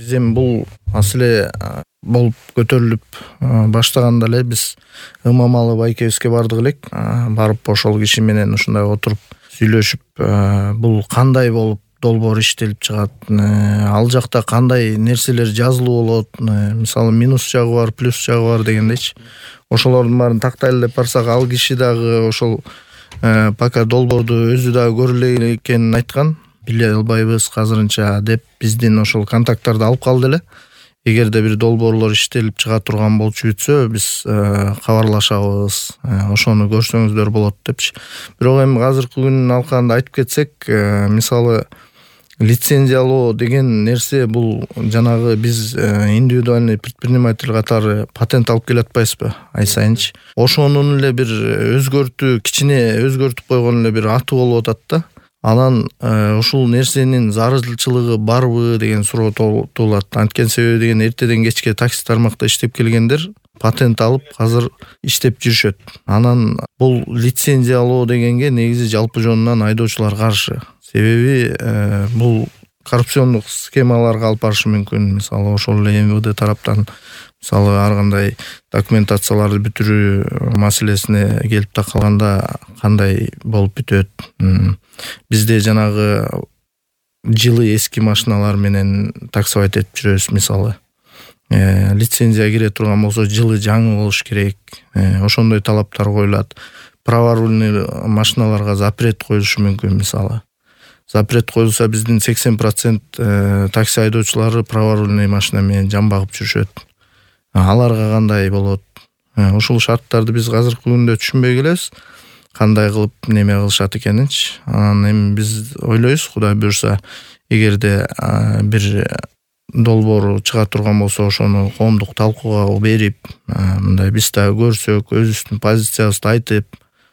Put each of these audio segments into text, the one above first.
Биз эми бул маселе болуп көтөрүлүп баштаганда эле биз ымамалы байкебизге бардык элек. Барып ошол киши менен ушундай отуруп сүйлөшүп, бул кандай болуп долбоор иштелип чыгат, ал жакта кандай нерселер жазылуу болот, мисалы минус жагы бар, плюс жагы бар дегендейчи. Ошолордун баарын тактайлы деп барсак, ал киши дагы ошол пока долбоорду өзү дагы көрө эле экенин айткан. Биле албайбыз азырынча деп биздин ошол контакттарды алып калды эле. Эгерде бир долбоорлор иштелип чыга турган болчу бүтсө, биз кабарлашабыз, ошону көрсөңүздөр болот депчи. Бирок эми азыркы күндүн алкагында айтып кетсек, мисалы лицензиялоо деген нерсе бул жанагы биз индивидуальный предприниматель катары патент алып келе атпайбызбы ай сайынчы. Ошонун эле бир өзгөртүү, кичине өзгөртүп койгон эле бир аты болуп атат да. Анан ушул нерсенин зарылчылыгы барбы деген суроо туулат. Анткени себеби деген эртеден кечке такси тармакта иштеп келгендер патент алып азыр иштеп жүрүшөт. Анан бул лицензиялоо дегенге негизи жалпы жонунан айдоочулар каршы. Себеби бул коррупциондук схемаларга алып барышы мүмкүн. Мисалы ошол эле МВД тараптан мисалы ар кандай документацияларды бүтүрүү маселесине келип такалганда кандай болуп бүтөт. Бизде жанагы жылы эски машиналар менен таксовать этип жүрөбүз мисалы. Лицензия кире турган болсо жылы жаңы болуш керек. Ошондой талаптар коюлат. Праворульный машиналарга запрет коюлушу мүмкүн мисалы. Запрет коюлса биздин 80% такси айдоочулары праворульный машина менен жан багып жүрүшөт. Аларга кандай болот? Ушул шарттарды биз азыркы күндө түшүнбөй келебиз. Кандай кылып неме кылышат экенинчи. Анан эми биз ойлойбуз, Кудай буйрса, эгерде бир долбоор чыга турган болсо, ошону коомдук талкууга берип, мындай биз да көрсөк, өзүбүздүн позициябызды айтып,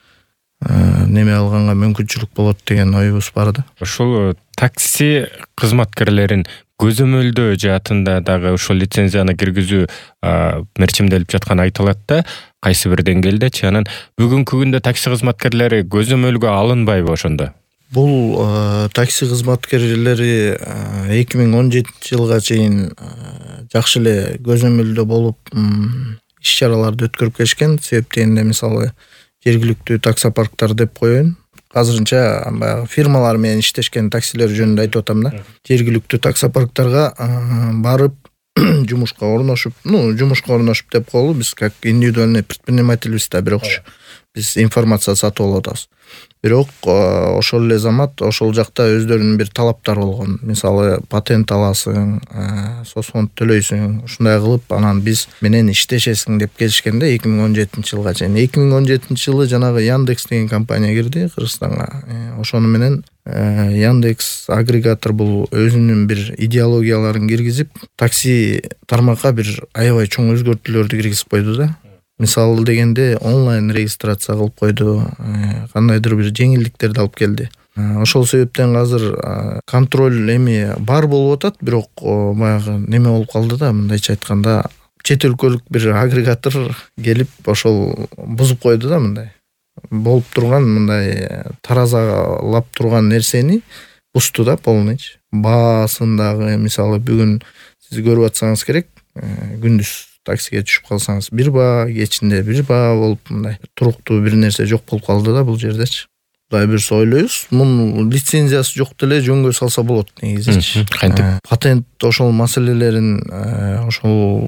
неме алганга мүмкүнчүлүк болот деген оюбуз бар да. Ушул такси кызматкерлерин көзөмөлдөө жаатында дагы ушул лицензияны киргизүү мерчимделип жатканы айтылат да, кайсы бир деңгээлдечи. Анан бүгүнкү күндө такси кызматкерлери көзөмөлгө алынбайбы ошондо? Бул такси кызматкерлери 2017 жылга чейин жакшы эле көзөмөлдө болуп иш-чараларды өткөрүп келишкен. Себеп дегенде мисалы жергиликтүү таксопарктар деп коеюн. Азырынча баягы фирмалар менен иштешкен таксилер жөнүндө айтып атам да. Жергиликтүү таксопарктарга барып жумушка орношуп деп коелу, биз как индивидуальный предпринимательбиз да, бирок биз информация сатып алып атабыз. Бирок ошол эле замат ошол жакта өздөрүнүн бир талаптары болгон. Мисалы патент аласың, соцфонд төлөйсүң, ушундай кылып анан биз менен иштешесиң деп келишкенде 2017 жылга чейин. 2017 жылы жанагы Яндекс деген компания кирди Кыргызстанга. Ошону менен Яндекс агрегатор бул өзүнүн бир идеологияларын киргизип, такси тармакка бир аябай чоң өзгөртүүлөрдү киргизип койду да. Мисалы дегенде онлайн регистрация кылып койду, кандайдыр бир жеңилдиктерди алып келди. Ошол себептен азыр контроль эми бар болуп атат, бирок баягы неме болуп калды да, мындайча айтканда чет өлкөлүк бир агрегатор келип ошол бузуп койду да, мындай. Болуп турган мындай таразалап турган нерсени бузду да полныйчы. Баасын дагы мисалы бүгүн сиз көрүп атсаңыз керек, күндүз таксиге түшүп калсаңыз бир баа, кечинде бир баа болуп мындай туруктуу бир нерсе жок болуп калды да бул жердечи. Кудай буйрса ойлойбуз, мунун лицензиясы жок деле жөнгө салса болот негизичи. Патент ошол маселелерин ошол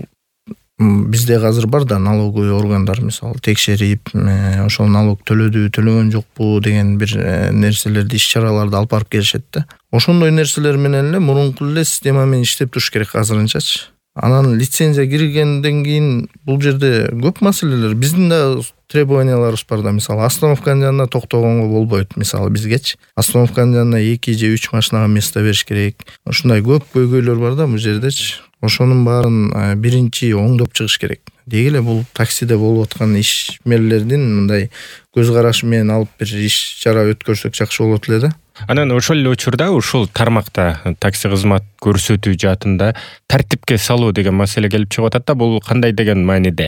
бизде азыр бар да, налоговый органдар мисалы текшерип, ошол налог төлөдү, төлөгөн жокпу деген бир нерселерди, иш-чараларды алып барып келишет да. Ошондой нерселер менен эле мурунку эле система менен иштеп туруш керек азырынчачы. Анан лицензия киргенден кийин бул жерде көп маселелер, биздин да требованияларыбыз бар да. Мисалы остановканын жанына токтогонго болбойт, мисалы бизгечи. Остановканын жанына 2 же 3 машинага место бериш керек. Ушундай көп көйгөйлөр бар да бул жердечи. Ошонун баарын биринчи оңдоп чыгыш керек. Деги эле бул таксиде болуп аткан ишмерлердин мындай көз карашы менен алып бир иш-чара өткөрсөк жакшы болот эле да. Анан ошол эле учурда ушул тармакта такси кызмат көрсөтүү жаатында тартипке салуу деген маселе келип чыгып атат да. Бул кандай деген мааниде?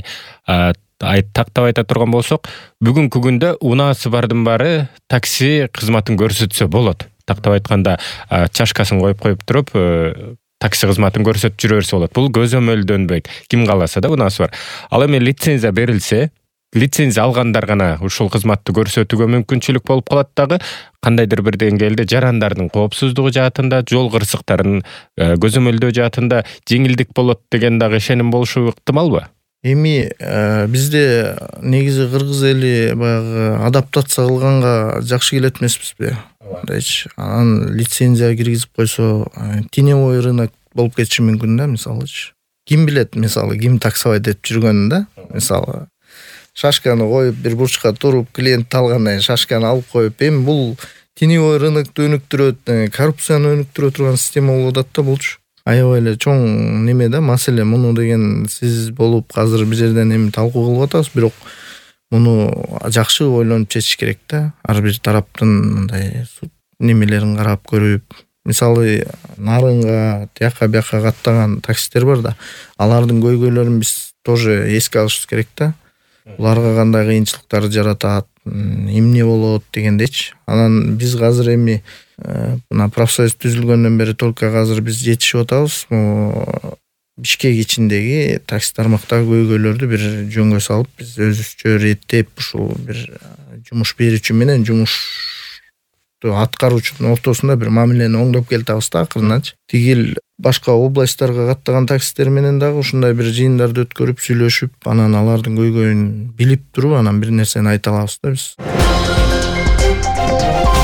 Тактап айта турган болсок, бүгүнкү күндө унаасы бардын баары такси кызматын көрсөтсө болот. Тактап айтканда чашкасын коюп туруп, такси кызматын көрсөтүп жүрө берсе болот. Бул көзөмөлдөнбөйт. Ким кааласа да унаасы бар. Ал эми лицензия берилсе, лицензия алгандар гана ушул кызматты көрсөтүүгө мүмкүнчүлүк болуп калат дагы. Кандайдыр бир деңгээлде жарандардын коопсуздугу жаатында, жол кырсыктарын көзөмөлдөө жаатында жеңилдик болот деген дагы ишеним болушу ыктымалбы? Эми бизде негизи кыргыз эли баягы адаптация кылганга жакшы келет эмеспизби? Мындайчы. Анан лицензия киргизип койсо, теневой рынок болуп кетиши мүмкүн да, мисалычы. Ким билет, мисалы, ким таксовать этип жүргөнүн да? Мисалы, шашканы коюп, бир бурчка туруп, клиентти алгандан кийин шашканы алып коюп, эми бул теневой рынокту өнүктүрөт, коррупцияны өнүктүрө турган система болуп атат да булчу. Аябай эле чоң неме да, маселе. Муну деген сиз болуп азыр бир жерден эми талкуу кылып атабыз, бирок муну жакшы ойлонуп чечиш керек да. Ар бир тараптын мындай немелерин карап көрүп, мисалы нарынга, тияка бияка каттаган такситтер бар да, алардын көйгөйлөрүн биз тоже эске алышыбыз керек да. Буларга кандай кыйынчылыктар жаратат, эмне болот дегендечи. Анан биз азыр эми мына профсоюз түзүлгөндөн бери только азыр биз жетишип атабыз. Бишкек ичиндеги такси тармактагы көйгөйлөрдү бир жөнгө салып, биз өзүбүзчө реттеп, ушул бир жумуш берүүчү менен жумушту аткаруучунун ортосунда бир мамилени оңдоп келатабыз да акырыначы. Тигил башка областтарга каттаган такситтер менен дагы ушундай бир жыйындарды өткөрүп, сүйлөшүп, анан алардын көйгөйүн билип туруп, анан бир нерсени айта алабыз да биз.